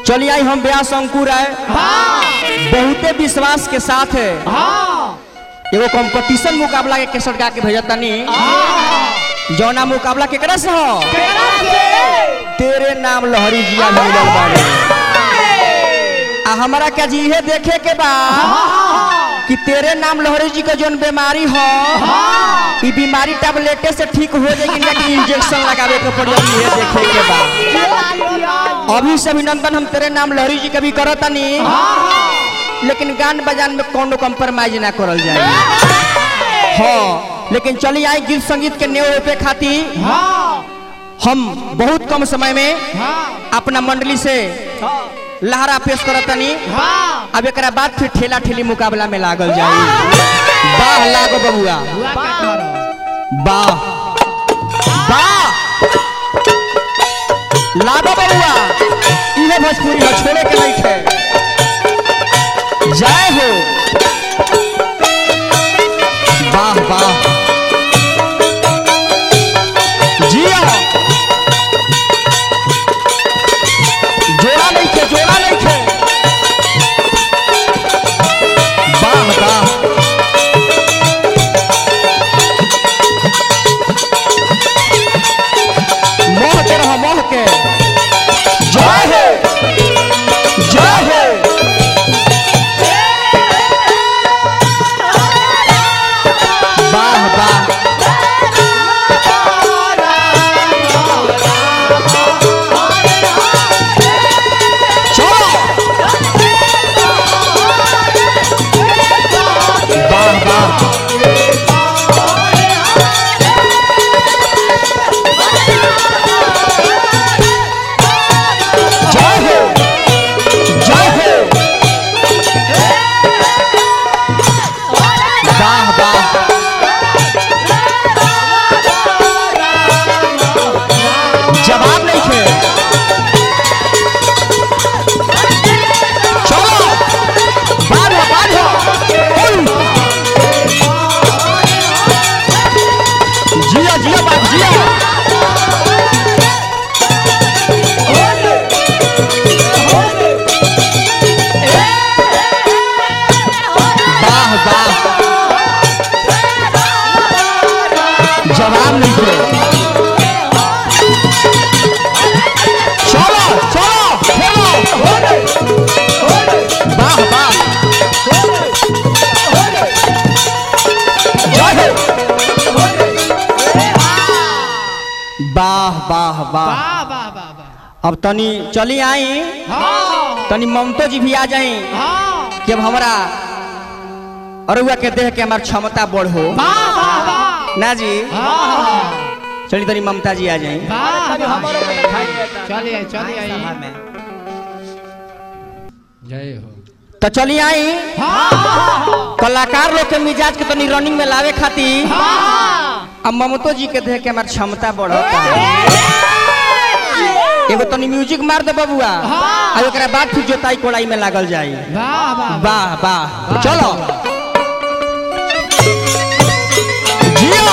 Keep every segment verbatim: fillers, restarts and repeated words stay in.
चलिए आई हम ब्यास अंकुर है बहुते विश्वास के साथ है एगो कंपटीशन मुकाबला के केसर गा के भेजत तनी जौना मुकाबला केकरा से हो तेरे नाम लहरी जिया मिलल बाड़े आ हमरा क्या जी है देखे के बा कि तेरे नाम लहरी जी का जौन बीमारी हो ई बीमारी टैबलेटे से ठीक हो जाएगी ना कि इंजेक्शन लगावे के पड़ी ये देखे के बा। अभी से अभिनंदन हम तेरे नाम लहरी जी कभी करत तनी लेकिन गान बजान में कोनो कंप्रोमाइज ना करल जाए हाँ लेकिन चली आई गीत संगीत के नेव पे खाती हम बहुत कम समय में अपना मंडली से लहरा पेश करतनी अब एक बाद फिर ठेला ठेली मुकाबला में लागल जाए। वाह लागो बबुआ वाह वाह लागो बबुआ इहे भोजपुरी हो छोड़े के नहीं थे जय हो वाह वाह जिया जोड़ा नहीं थे जोड़ा नहीं थे वाह वाह मोह के रहो मोह के जय हो जय हो वाह वाह जवाब नहीं थे चलो बाढ़ो बाढ़ो जिया जिया बात जिया वाह वाह जवाब नहीं थे वाह वाह वाह अब तनी चली आई तनी ममतो जी भी आ जाए कि अब हमारा अरुआ के देह के हमार क्षमता बढ़ो ना जी चलिए तनी ममता जी आ जाए जय हो तो चली आई कलाकार लोग के मिजाज के तनी रनिंग में लावे खाती अब ममतो जी के देख के हमार क्षमता बढ़ता एगो तनी म्यूजिक मार दे बबुआ और ओकरा बाद फिर जोताई कोड़ाई में लागल जाई। वाह वाह चलो जियो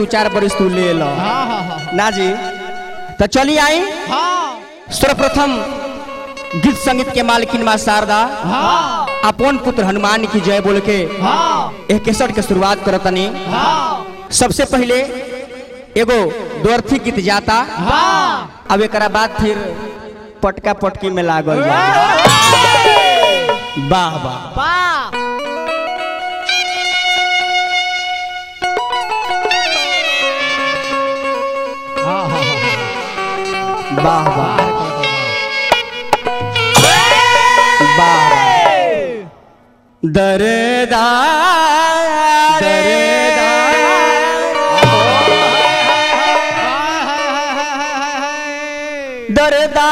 चार बरिस तू ले लो ना जी। तो चलिए आई सर्वप्रथम गीत संगीत के मालकिन मां शारदा अपन पुत्र हनुमान की जय बोल के एक केसट के शुरुआत करतनी। सबसे पहले एगो द्वर्थी गीत जाता, अब एक बाद फिर पटका पटकी में लागल जाए। वाह वाह वाह वाह दरदा दरदा दरदा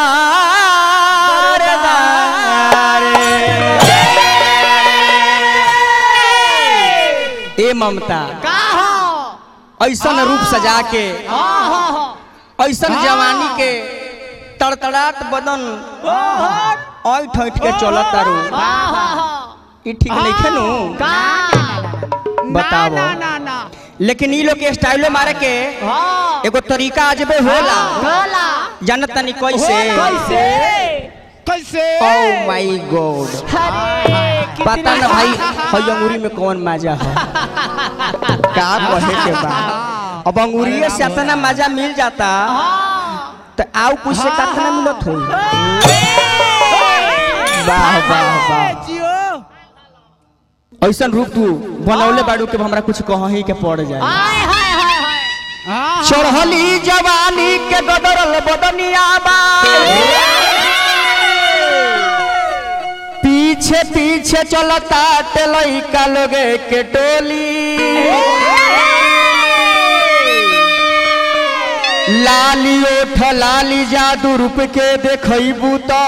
ए ममता ऐसा रूप सजा के ऐसा जवानी के तड़तड़ात बदन ऐठ ऐठ के चलत तारू, ई ठीक नहीं खेनू बताओ। लेकिन ई लोग के स्टाइलो मारे के एगो तरीका अजबे होला, जानत तनी कैसे कैसे? ओह माय गॉड, पता ना भाई हई अंगूरी में कौन मजा है का कहे के बा। अब अंगूरी से इतना मजा मिल जाता तो आओ कुछ से कितना मिलत हो। वाह वाह वाह, ऐसा रूप तू बनौले बाड़ू के हमरा कुछ कहीं के पड़ जाए। चढ़ली जवानी के गदरल बदनिया बा, पीछे पीछे चलता लइका लोगे के टोली, लाली ओठ लाली जादू रूप के देखबू तो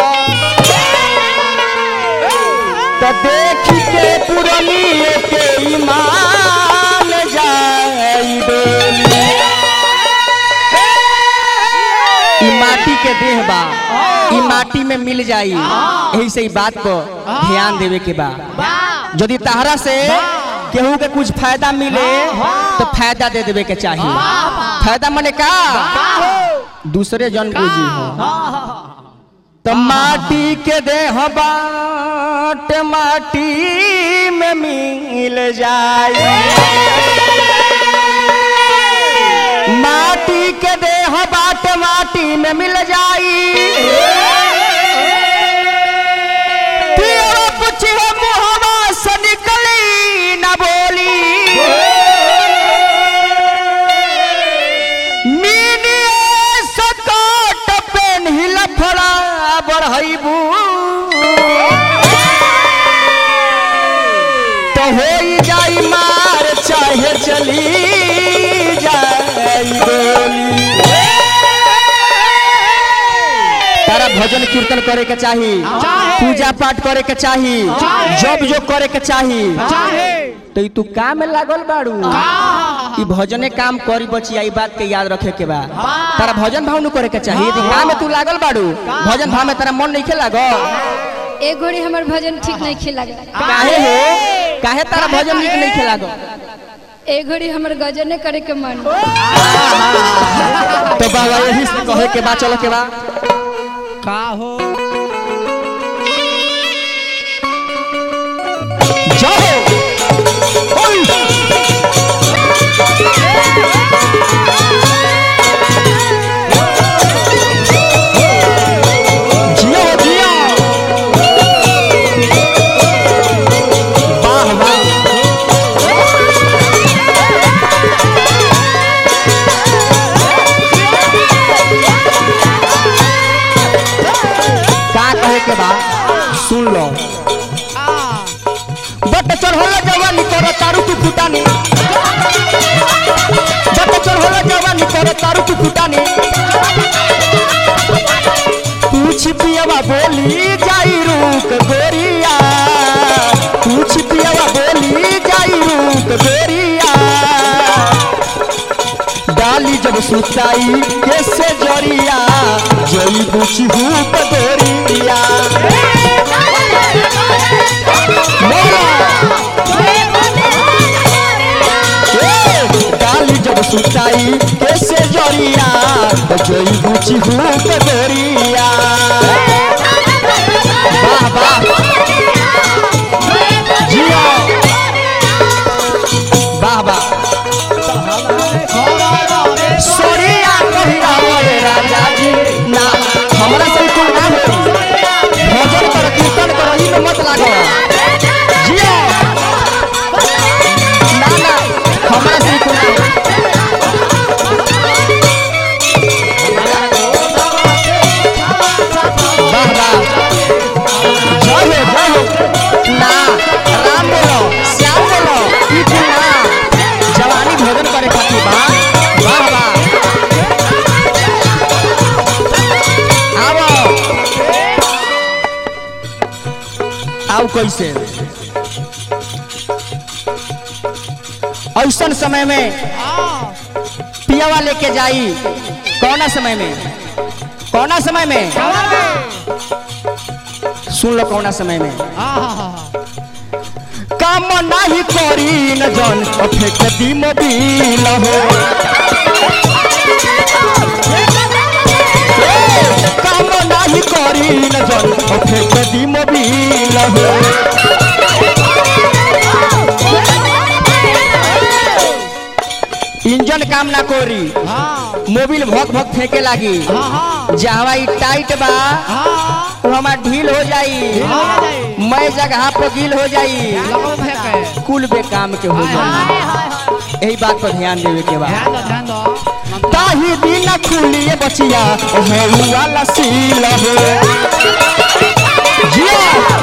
देख के पुरनी के ईमान जाई डोली। ई माटी के देह बा, ई माटी में मिल जाई, यही से बात को ध्यान देवे के बा। यदि तहरा से केहू के कुछ फायदा मिले तो फायदा दे देवे के चाहिए। फायदा मने का दूसरे जन बुझी हो तो माटी के देह बाट माटी में मिल जाए, माटी के देह बाट माटी में मिल जाई। कुछ मुहवा से निकली न बोली, मीनिए सकट पेन हिला फड़ा बढ़ाइबू तो हो जाई मार चाहे चली जाई गोली। तारा भजन कीर्तन करे के चाही, पूजा पाठ करे के चाही, जब जो करे के चाही, तो तू काम में लागल बाड़ू। ई भजने काम करी बचिया, ई बात के याद रखे के बा। तारा भजन भाव न करे के चाहिए, यदि काम में तू लागल बाड़ू, भजन भाव में तारा मन नहीं लागल। एक घड़ी हमर भजन ठीक नहीं खेला। काहे हो? काहे तारा भजन ठीक नहीं खेला गो? एक घड़ी हमर गजने करे के मन। तो बाबा यही से कहे के बा, चलो के बा का हो जाओ जियो जियो, वाह वाह। का कहे के बा सुन लो। बट चढ़ोला जवानी तोरा तारू तू फुटानी, बट चढ़ोला जवानी तोरा तारू तू फुटानी। पूछ पियवा बोली जाई रूक गोरिया, पूछ पियवा बोली जाई रूक गोरिया। डाली जब सुताई कैसे जरिया, जई बुची हुक गोरिया। डाली जब सुता बुची हूँ के गोरिया वाह वाह जियो वाह वाह सोरिया कहिरा रे राजा जी ना हमरा से कोई ना हो भजन कर कीर्तन कर ई में मत लागो जियो ना ना हमरा से कोई ना हो वाह वाह जय हो जय हो ना राम बोलो श्याम बोलो ई ना जवानी भोजन करे खातिर बा वाह वाह आओ आओ कैसे ऐसन समय में पियावा लेके जाई कौना समय में कौना समय में सुन लो कौना समय में काम नहीं करी न जन फेंक दी मोबिल हो काम नहीं करी न जन फेंक दी मोबिल हो इंजन काम ना करी मोबिल भक भक फेंके लागी जहवा टाइट बा हमार ढील हो जाई मैं जगह पर गील हो जाई कुल बेकाम के हो जाई यही बात पर ध्यान देवे के बाद ताही दिन खुलिए बचिया ओहे वाला सील हो जिया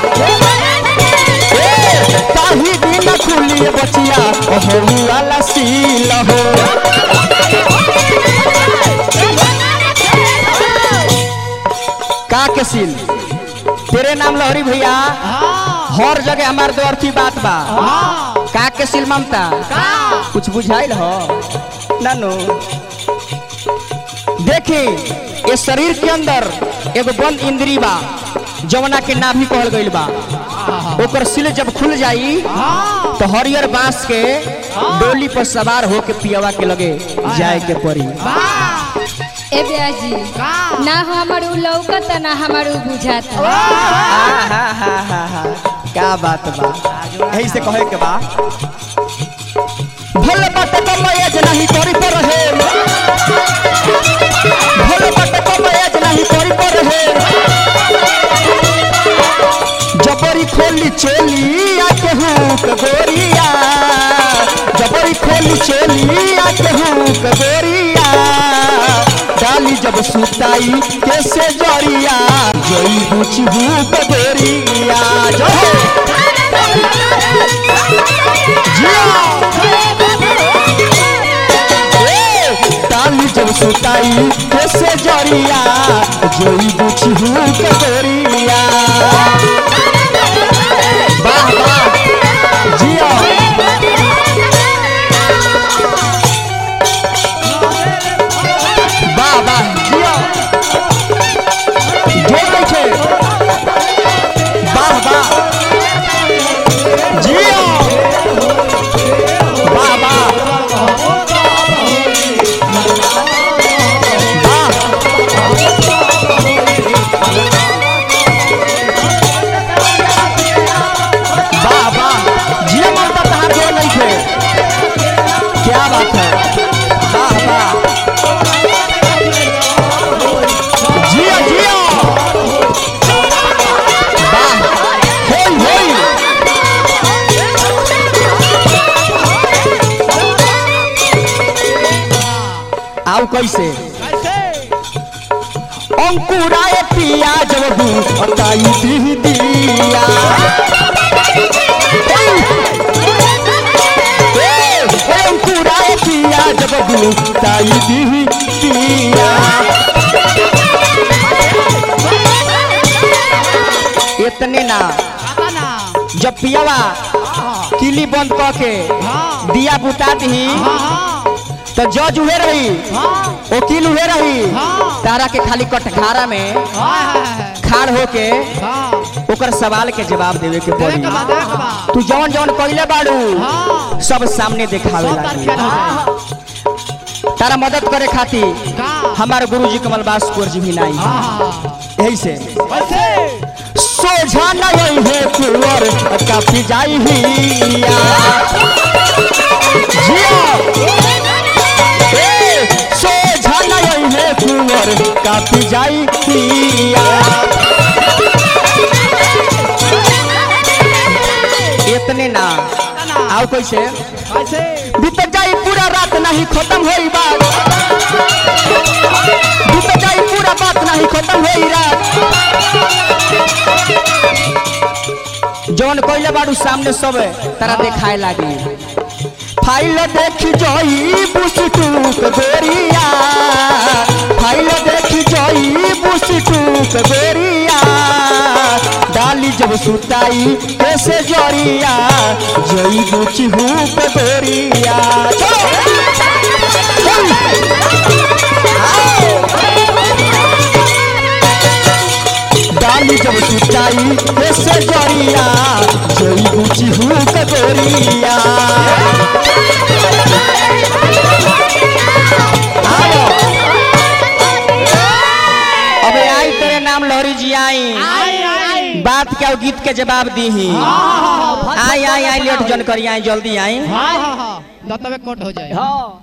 ताही दिन खुलिए बचिया ओहे वाला सील हो का के सील तेरे नाम लहरी भैया हर जगह हमार दो अर्थी बात बा का के सील ममता कुछ बुझाइल हो नानो देखी ये शरीर के अंदर एगो बंद इंद्री बा जवना के नाभि कहल गइल बा ओकर सिल जब खुल जाई तो हरियर बांस के डोली पर सवार होके पियवा के लगे जाए के पड़ी ए ब्याजी ना हमर उ लौकत ना हमर उ बुझात क्या बात बा यही से कहे के बा भले बात कमयज नहीं करी पर है भले बात कमयज नहीं करी पर है जबरी खोली चोली आके हूँ गोरिया जबरी खोली चोली आके हूँ गोरिया डाली जब सुताई कैसे जरिया जोई बुची हूँ गोरिया जो डाली जब सुताई कैसे जरिया जोई बुची हूँ गोरिया वाह वाह जियो वाह वाह जियो जोर बैठे वाह वाह जियो वाह वाह वाह वाह जियो ममता तहार जोर नहीं थे क्या बात है वाह वाह जियो जियो वाह होई होई आओ कैसे अंकुराए पिया जब दू अताई दी दिया अंकुराए पिया जब दू ताई दी दिया इतने ना जब पियावा किली बंद करके दिया बुता दी तो जज हुए रही वकील हुए रही तारा के खाली कटघारा में खाड़ होके ओकर सवाल के जवाब देवे के पड़ी तू जौन जौन कइले बाड़ू सब सामने देखावे लागी तारा मदद करे खातिर हमारे गुरुजी कमलबास कुंवर जी भी नहीं यही से सोझा नहीं है कुंवर काफी जाई हिया सोझा नहीं है कुंवर काफी जाई हिया इतने ना आओ कैसे बीत जाई पूरा रात नहीं खत्म होई बात बीत जाई पूरा बात नहीं खत्म होई रात जौन कोइले बाड़ू सामने सब तारा देखाए लागी फाइल देख जोई बुसटूक गोरिया फाइल देख जोई बुसटूक गोरिया डाली जब सुताई कैसे जोरिया जोई बुची हुक गोरिया डाली जब सुताई कैसे जोरिया जोई बुची हुक गोरिया अबे आई तेरे नाम लहरी जी आई बात क्या गीत के जवाब दी ही आई आई आई लेट जन करी आई जल्दी आई दत्तवे कोट हो जाए।